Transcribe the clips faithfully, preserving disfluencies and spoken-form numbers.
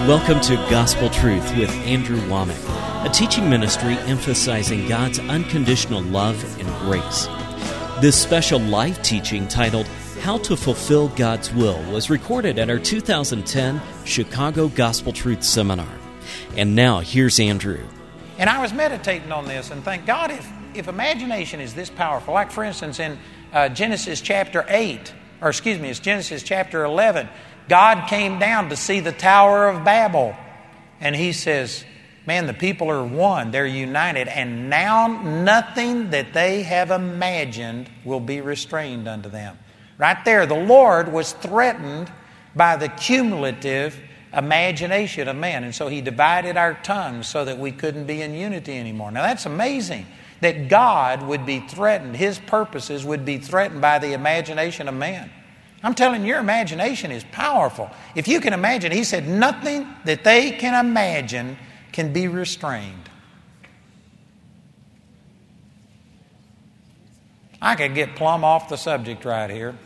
Welcome to Gospel Truth with Andrew Womack, a teaching ministry emphasizing God's unconditional love and grace. This special live teaching titled How to Fulfill God's Will was recorded at our two thousand ten Chicago Gospel Truth Seminar. And now, here's Andrew. And I was meditating on this and think, God, if, if imagination is this powerful, like for instance in uh, Genesis chapter eight, or excuse me, it's Genesis chapter eleven, God came down to see the Tower of Babel. And He says, man, the people are one, they're united, and now nothing that they have imagined will be restrained unto them. Right there, the Lord was threatened by the cumulative imagination of man. And so He divided our tongues so that we couldn't be in unity anymore. Now that's amazing that God would be threatened, His purposes would be threatened by the imagination of man. I'm telling you, your imagination is powerful. If you can imagine, He said, nothing that they can imagine can be restrained. I could get plumb off the subject right here.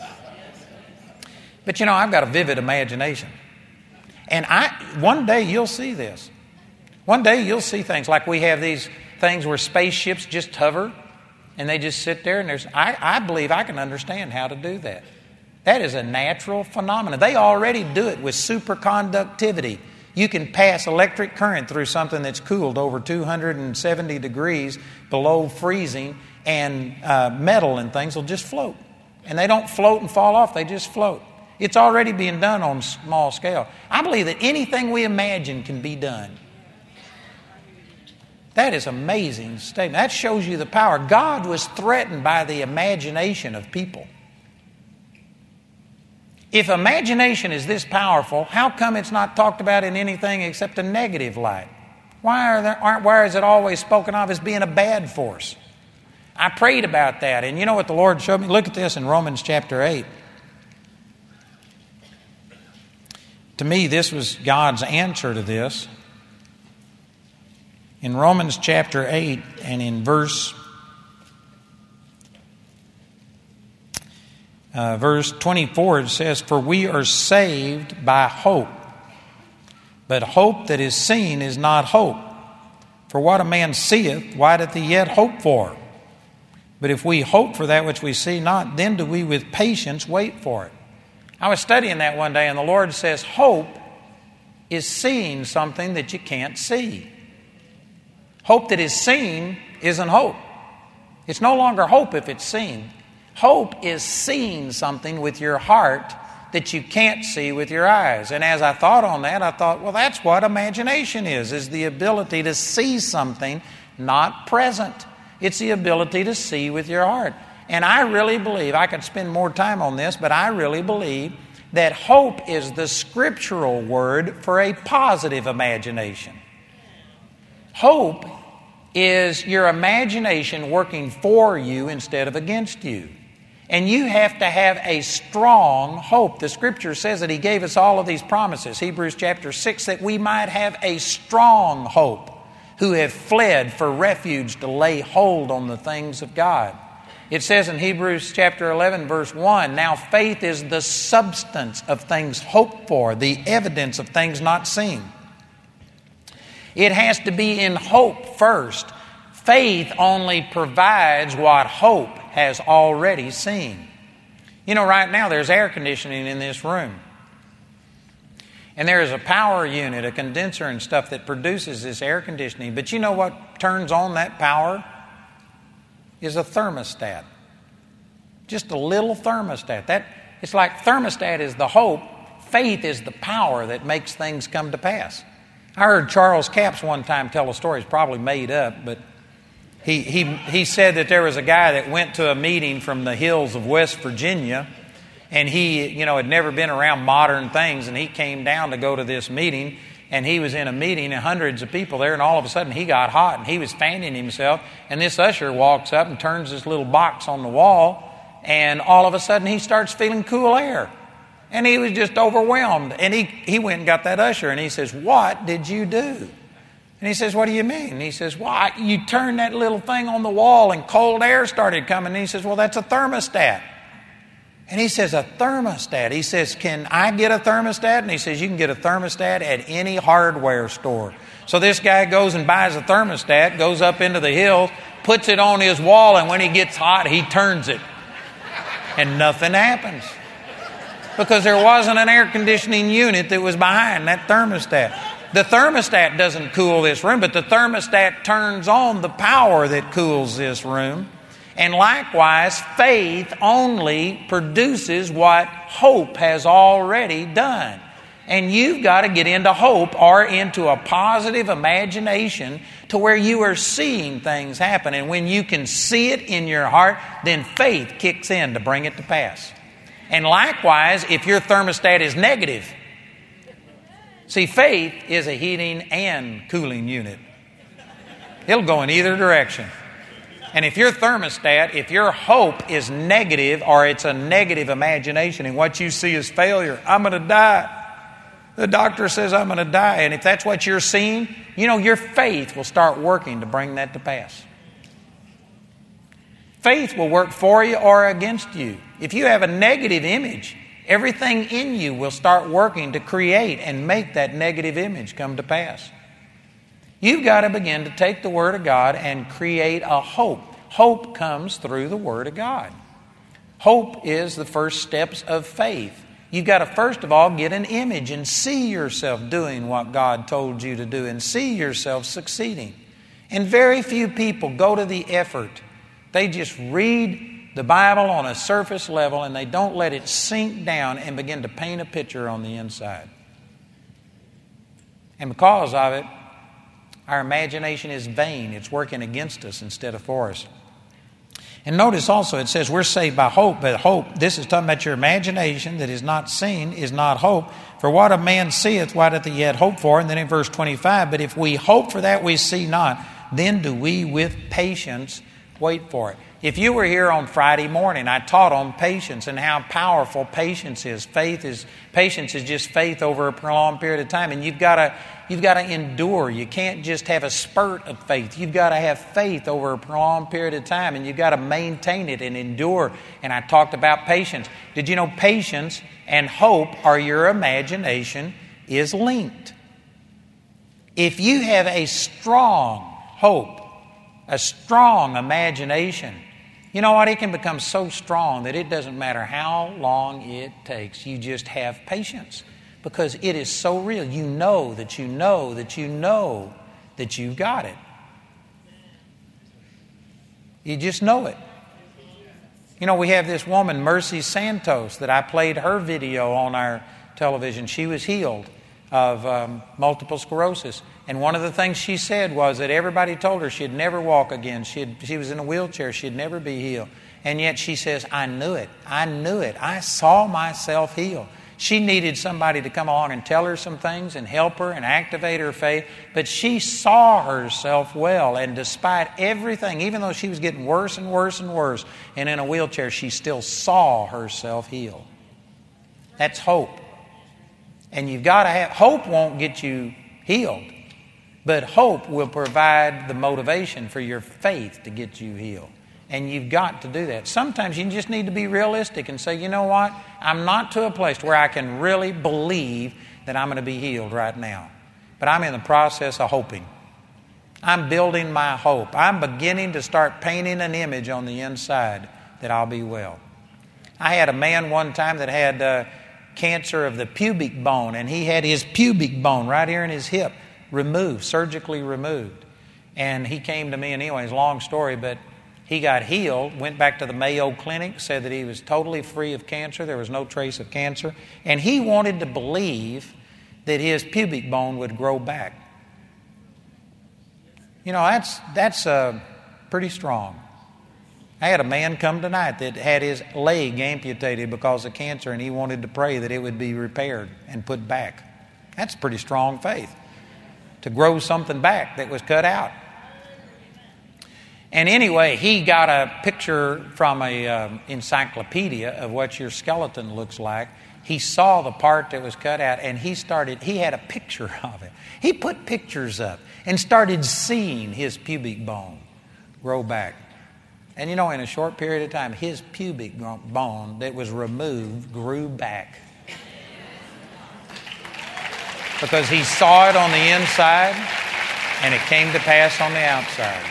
But you know, I've got a vivid imagination. And I, one day you'll see this. One day you'll see things like we have these things where spaceships just hover and they just sit there and there's, I, I believe I can understand how to do that. That is a natural phenomenon. They already do it with superconductivity. You can pass electric current through something that's cooled over two hundred seventy degrees below freezing, and uh, metal and things will just float. And they don't float and fall off, they just float. It's already being done on small scale. I believe that anything we imagine can be done. That is an amazing statement. That shows you the power. God was threatened by the imagination of people. If imagination is this powerful, how come it's not talked about in anything except a negative light? Why are there, aren't, why is it always spoken of as being a bad force? I prayed about that, and you know what the Lord showed me? Look at this in Romans chapter eight. To me, this was God's answer to this. In Romans chapter eight and in verse Uh, verse twenty-four, it says, for we are saved by hope. But hope that is seen is not hope. For what a man seeth, why doth he yet hope for? But if we hope for that which we see not, then do we with patience wait for it. I was studying that one day, and the Lord says, hope is seeing something that you can't see. Hope that is seen isn't hope. It's no longer hope if it's seen. Hope is seeing something with your heart that you can't see with your eyes. And as I thought on that, I thought, well, that's what imagination is, is the ability to see something not present. It's the ability to see with your heart. And I really believe, I could spend more time on this, but I really believe that hope is the scriptural word for a positive imagination. Hope is your imagination working for you instead of against you. And you have to have a strong hope. The Scripture says that He gave us all of these promises. Hebrews chapter six, that we might have a strong hope, who have fled for refuge to lay hold on the things of God. It says in Hebrews chapter eleven, verse one, now faith is the substance of things hoped for, the evidence of things not seen. It has to be in hope first. Faith only provides what hope has already seen. You know, right now there's air conditioning in this room. And there is a power unit, a condenser and stuff that produces this air conditioning. But you know what turns on that power? Is a thermostat. Just a little thermostat. That, it's like thermostat is the hope. Faith is the power that makes things come to pass. I heard Charles Capps one time tell a story. It's probably made up, but He, he he said that there was a guy that went to a meeting from the hills of West Virginia, and he, you know, had never been around modern things, and he came down to go to this meeting, and he was in a meeting and hundreds of people there, and all of a sudden he got hot, and he was fanning himself, and this usher walks up and turns this little box on the wall, and all of a sudden he starts feeling cool air. And he was just overwhelmed, and he, he went and got that usher, and he says, what did you do? And he says, what do you mean? And he says, well, I, you turned that little thing on the wall and cold air started coming. And he says, well, that's a thermostat. And he says, a thermostat. He says, can I get a thermostat? And he says, you can get a thermostat at any hardware store. So this guy goes and buys a thermostat, goes up into the hills, puts it on his wall, and when he gets hot, he turns it. And nothing happens. Because there wasn't an air conditioning unit that was behind that thermostat. The thermostat doesn't cool this room, but the thermostat turns on the power that cools this room. And likewise, faith only produces what hope has already done. And you've got to get into hope or into a positive imagination to where you are seeing things happen. And when you can see it in your heart, then faith kicks in to bring it to pass. And likewise, if your thermostat is negative, see, faith is a heating and cooling unit. It'll go in either direction. And if your thermostat, if your hope is negative or it's a negative imagination and what you see is failure, I'm going to die. The doctor says I'm going to die. And if that's what you're seeing, you know, your faith will start working to bring that to pass. Faith will work for you or against you. If you have a negative image, everything in you will start working to create and make that negative image come to pass. You've got to begin to take the Word of God and create a hope. Hope comes through the Word of God. Hope is the first steps of faith. You've got to first of all get an image and see yourself doing what God told you to do and see yourself succeeding. And very few people go to the effort. They just read the Bible on a surface level and they don't let it sink down and begin to paint a picture on the inside. And because of it, our imagination is vain. It's working against us instead of for us. And notice also it says we're saved by hope, but hope, this is talking about your imagination that is not seen, is not hope. For what a man seeth, why doth he yet hope for? And then in verse twenty-five, but if we hope for that we see not, then do we with patience wait for it. If you were here on Friday morning, I taught on patience and how powerful patience is. Faith is patience is just faith over a prolonged period of time, and you've got to you've got to endure. You can't just have a spurt of faith. You've got to have faith over a prolonged period of time, and you've got to maintain it and endure. And I talked about patience. Did you know patience and hope, or your imagination, is linked? If you have a strong hope, a strong imagination, you know what? It can become so strong that it doesn't matter how long it takes. You just have patience because it is so real. You know that you know that you know that you've got it. You just know it. You know, we have this woman, Mercy Santos, that I played her video on our television. She was healed of um, multiple sclerosis. And one of the things she said was that everybody told her she'd never walk again. She'd, she was in a wheelchair. She'd never be healed. And yet she says, I knew it. I knew it. I saw myself healed. She needed somebody to come along and tell her some things and help her and activate her faith. But she saw herself well. And despite everything, even though she was getting worse and worse and worse and in a wheelchair, she still saw herself healed. That's hope. And you've got to have, hope won't get you healed. But hope will provide the motivation for your faith to get you healed. And you've got to do that. Sometimes you just need to be realistic and say, you know what? I'm not to a place where I can really believe that I'm going to be healed right now. But I'm in the process of hoping. I'm building my hope. I'm beginning to start painting an image on the inside that I'll be well. I had a man one time that had uh, cancer of the pubic bone, and he had his pubic bone right here in his hip removed, surgically removed. And he came to me, and anyways, long story, but he got healed, went back to the Mayo Clinic, said that he was totally free of cancer. There was no trace of cancer. And he wanted to believe that his pubic bone would grow back. You know, that's, that's uh, pretty strong. I had a man come tonight that had his leg amputated because of cancer, and he wanted to pray that it would be repaired and put back. That's pretty strong faith, to grow something back that was cut out. And anyway, he got a picture from an um, encyclopedia of what your skeleton looks like. He saw the part that was cut out, and he started, he had a picture of it. He put pictures up and started seeing his pubic bone grow back. And you know, in a short period of time, his pubic bone that was removed grew back. Because he saw it on the inside, and it came to pass on the outside.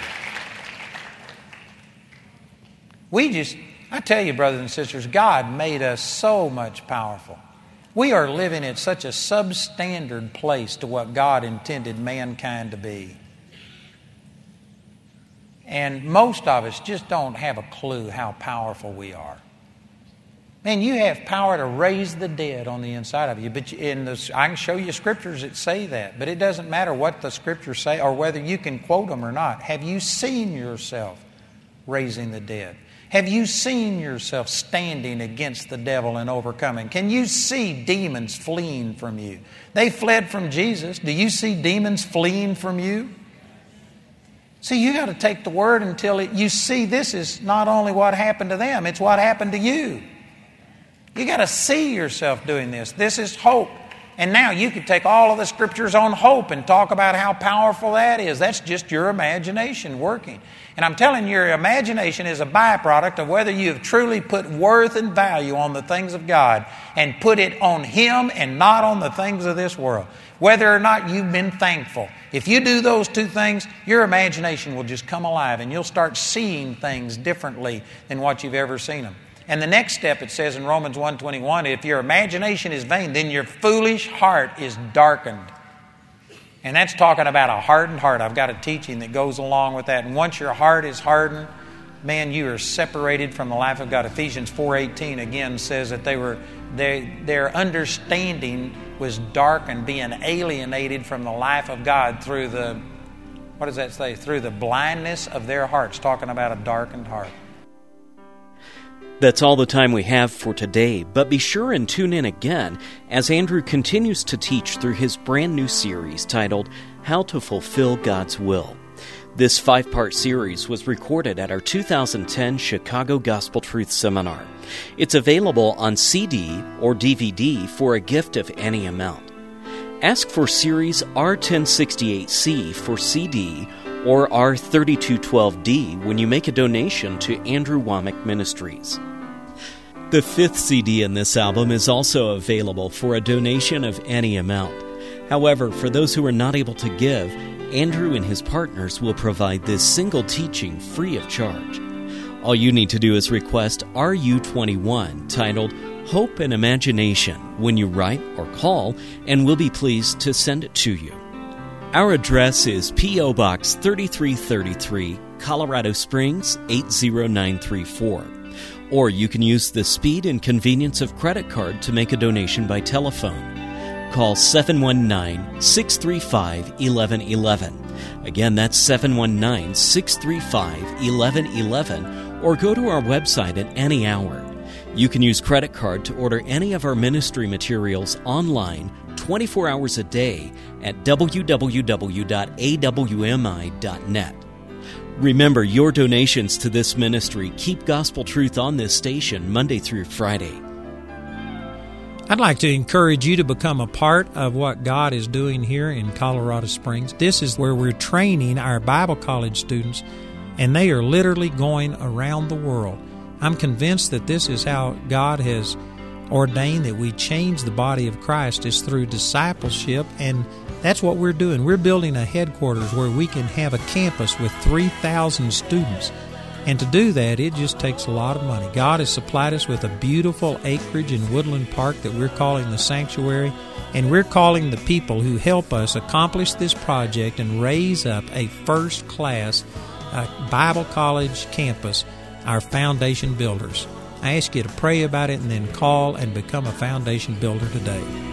We just, I tell you, brothers and sisters, God made us so much powerful. We are living at such a substandard place to what God intended mankind to be. And most of us just don't have a clue how powerful we are. Man, you have power to raise the dead on the inside of you. But in the, I can show you scriptures that say that. But it doesn't matter what the scriptures say or whether you can quote them or not. Have you seen yourself raising the dead? Have you seen yourself standing against the devil and overcoming? Can you see demons fleeing from you? They fled from Jesus. Do you see demons fleeing from you? See, you got to take the word until it, you see this is not only what happened to them, it's what happened to you. You got to see yourself doing this. This is hope. And now you could take all of the scriptures on hope and talk about how powerful that is. That's just your imagination working. And I'm telling you, your imagination is a byproduct of whether you have truly put worth and value on the things of God and put it on Him and not on the things of this world. Whether or not you've been thankful. If you do those two things, your imagination will just come alive and you'll start seeing things differently than what you've ever seen them. And the next step, it says in Romans one twenty-one, if your imagination is vain, then your foolish heart is darkened. And that's talking about a hardened heart. I've got a teaching that goes along with that. And once your heart is hardened, man, you are separated from the life of God. Ephesians four eighteen again says that they were they, their understanding was darkened, being alienated from the life of God through the, what does that say? Through the blindness of their hearts, talking about a darkened heart. That's all the time we have for today, but be sure and tune in again as Andrew continues to teach through his brand new series titled How to Fulfill God's Will. This five-part series was recorded at our two thousand ten Chicago Gospel Truth Seminar. It's available on C D or D V D for a gift of any amount. Ask for Series R ten sixty-eight C for C D or R thirty-two twelve D when you make a donation to Andrew Wommack Ministries. The fifth C D in this album is also available for a donation of any amount. However, for those who are not able to give, Andrew and his partners will provide this single teaching free of charge. All you need to do is request R U twenty-one, titled Hope and Imagination, when you write or call, and we'll be pleased to send it to you. Our address is P O Box thirty-three thirty-three, Colorado Springs eight zero nine three four. Or you can use the speed and convenience of credit card to make a donation by telephone. Call seven one nine, six three five, one one one one. Again, that's seven one nine, six three five, one one one one, or go to our website at any hour. You can use credit card to order any of our ministry materials online twenty-four hours a day at w w w dot a w m i dot net. Remember, your donations to this ministry keep gospel truth on this station Monday through Friday. I'd like to encourage you to become a part of what God is doing here in Colorado Springs. This is where we're training our Bible college students, and they are literally going around the world. I'm convinced that this is how God has ordained that we change the body of Christ, is through discipleship, and that's what we're doing. We're building a headquarters where we can have a campus with three thousand students. And to do that, it just takes a lot of money. God has supplied us with a beautiful acreage in Woodland Park that we're calling the Sanctuary, and we're calling the people who help us accomplish this project and raise up a first-class uh, Bible college campus, our foundation builders. I ask you to pray about it and then call and become a foundation builder today.